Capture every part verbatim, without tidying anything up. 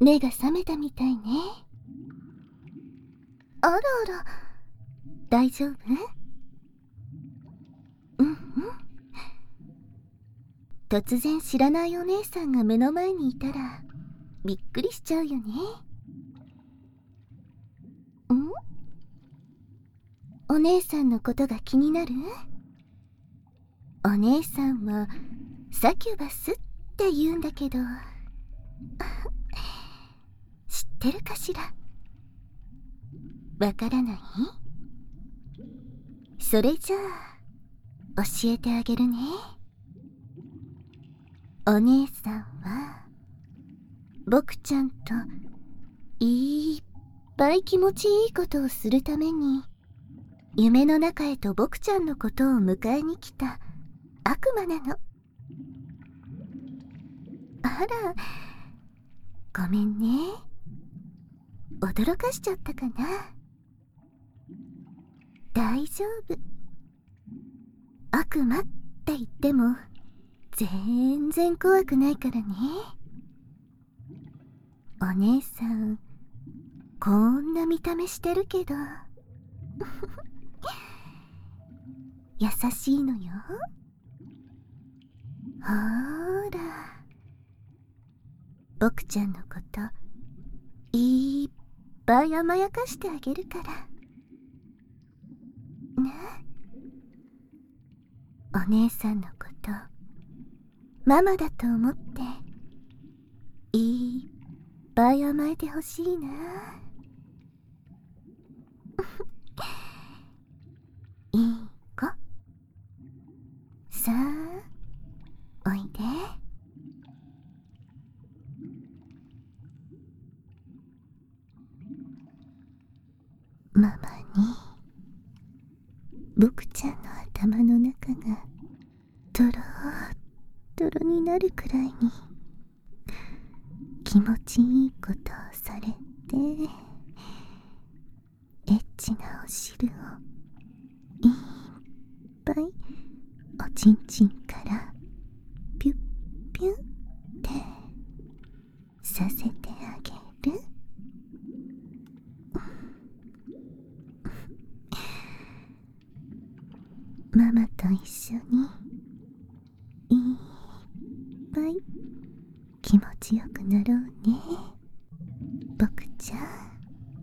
目が覚めたみたいね。あらあら、大丈夫？うんうん。突然知らないお姉さんが目の前にいたらびっくりしちゃうよね。ん？お姉さんのことが気になる？お姉さんはサキュバスって言うんだけど知ってるかしら？わからない？それじゃあ教えてあげるね。お姉さんは僕ちゃんといっぱい気持ちいいことをするために夢の中へと僕ちゃんのことを迎えに来た悪魔なの。あら、ごめんね。驚かしちゃったかな。大丈夫。悪魔って言っても全然怖くないからね。お姉さんこんな見た目してるけど優しいのよ。ほーら、僕ちゃんのこといっぱい甘やかしてあげるからね。お姉さんのことママだと思っていっぱい甘えてほしいな。いい子、さあおいで。ママに僕ちゃんの頭の中がとろーっとろになるくらいに気持ちいいことをされて、エッチなお汁をいっぱいおちんちんからピュッピュッってさせてあげる。ママと一緒にいっぱい気持ちよくなろうね、僕ちゃん。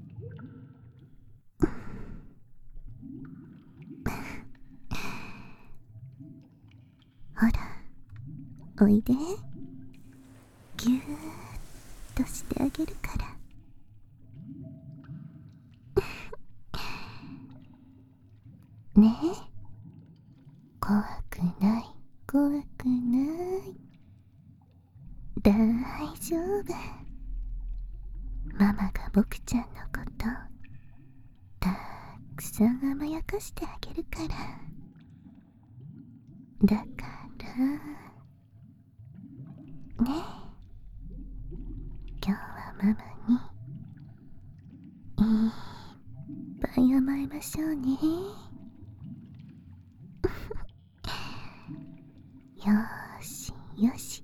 ほらおいで。ぎゅーっとしてあげるから。ねえ、怖くない怖くない、大丈夫。ママが僕ちゃんのことたくさん甘やかしてあげるから。だからねえ、今日はママにいっぱい甘えましょうね。よーしよし。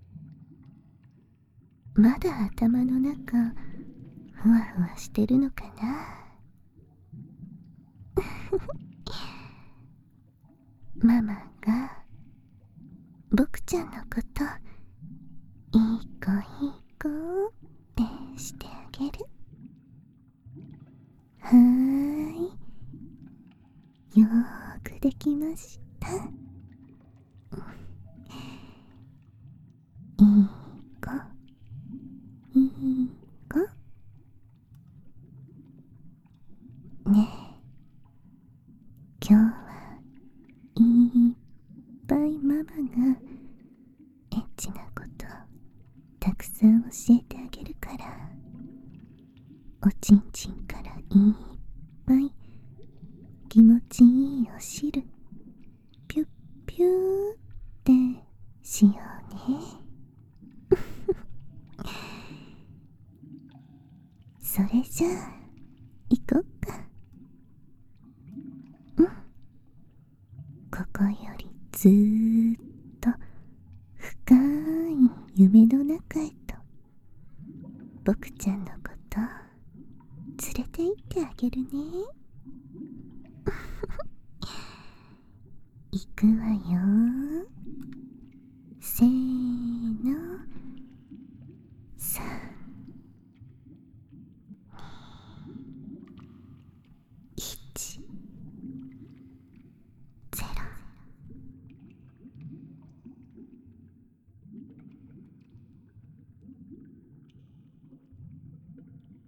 まだ頭の中ふわふわしてるのかな。ママが僕ちゃんのこといい子いい子ってしてあげる。はーい、よーくできました。いい子いい子ねえ、今日はいっぱいママがエッチなことたくさん教えてあげるから、おちんちんからいっぱい気持ちいいお汁ピュッピューってしようね。それじゃあ行こっか。うん、ここよりずーっと深い夢の中へと僕ちゃんのこと連れて行ってあげるね。行くわよ。